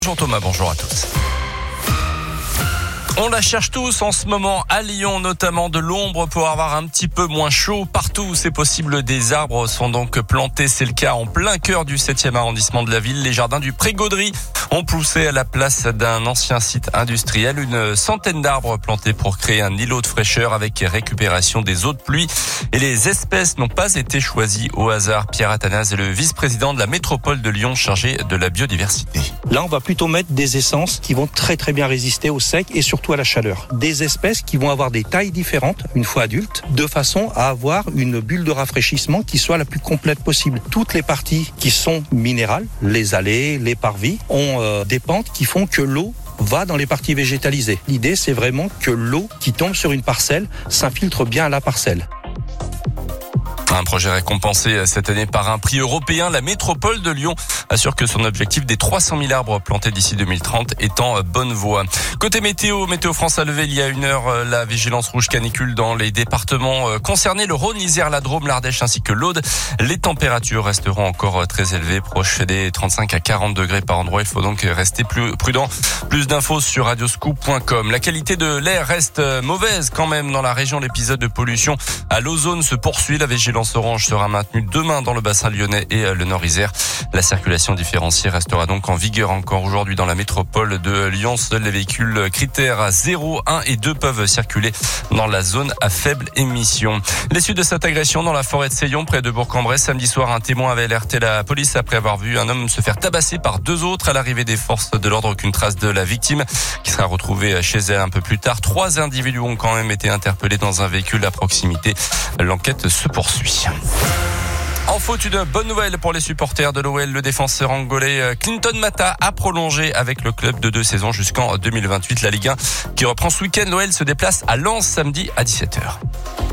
Bonjour Thomas, bonjour à tous. On la cherche tous en ce moment à Lyon, notamment de l'ombre pour avoir un petit peu moins chaud. Partout où c'est possible, des arbres sont donc plantés. C'est le cas en plein cœur du 7e arrondissement de la ville. Les jardins du Pré-Gaudry ont poussé à la place d'un ancien site industriel. Une centaine d'arbres plantés pour créer un îlot de fraîcheur avec récupération des eaux de pluie. Et les espèces n'ont pas été choisies au hasard. Pierre Athanase est le vice-président de la métropole de Lyon chargé de la biodiversité. Là, on va plutôt mettre des essences qui vont très bien résister au sec et surtout à la chaleur. Des espèces qui vont avoir des tailles différentes une fois adultes, de façon à avoir une bulle de rafraîchissement qui soit la plus complète possible. Toutes les parties qui sont minérales, les allées, les parvis, ont des pentes qui font que l'eau va dans les parties végétalisées. L'idée, c'est vraiment que l'eau qui tombe sur une parcelle s'infiltre bien à la parcelle. Un projet récompensé cette année par un prix européen. La métropole de Lyon assure que son objectif des 300 000 arbres plantés d'ici 2030 est en bonne voie. Côté météo, Météo France a levé il y a une heure la vigilance rouge canicule dans les départements concernés, le Rhône, l'Isère, la Drôme, l'Ardèche ainsi que l'Aude. Les températures resteront encore très élevées, proches des 35 à 40 degrés par endroit. Il faut donc rester plus prudent. Plus d'infos sur radioscoop.com. La qualité de l'air reste mauvaise quand même dans la région. L'épisode de pollution à l'ozone se poursuit. La vigilance orange sera maintenue demain dans le bassin lyonnais et le Nord-Isère. La circulation différenciée restera donc en vigueur encore aujourd'hui dans la métropole de Lyon. Seuls les véhicules critères 0, 1 et 2 peuvent circuler dans la zone à faible émission. Les suites de cette agression dans la forêt de Seillon près de Bourg-en-Bresse. Samedi soir, un témoin avait alerté la police après avoir vu un homme se faire tabasser par deux autres. À l'arrivée des forces de l'ordre, aucune trace de la victime qui sera retrouvée chez elle un peu plus tard. 3 individus ont quand même été interpellés dans un véhicule à proximité. L'enquête se poursuit. En foot, une bonne nouvelle pour les supporters de l'OL. Le défenseur angolais Clinton Mata a prolongé avec le club de 2 saisons jusqu'en 2028. La Ligue 1 qui reprend ce week-end. L'OL se déplace à Lens samedi à 17h.